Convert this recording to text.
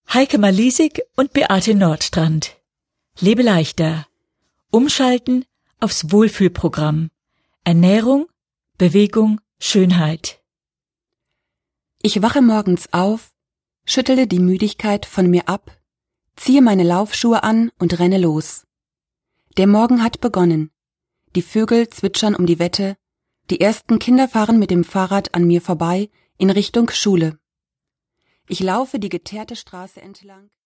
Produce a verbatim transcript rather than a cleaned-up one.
Heike Malisig und Beate Nordstrand. Lebe leichter. Umschalten aufs Wohlfühlprogramm. Ernährung, Bewegung, Schönheit. Ich wache morgens auf, schüttele die Müdigkeit von mir ab, ziehe meine Laufschuhe an und renne los. Der Morgen hat begonnen. Die Vögel zwitschern um die Wette, die ersten Kinder fahren mit dem Fahrrad an mir vorbei in Richtung Schule. Ich laufe die geteerte Straße entlang.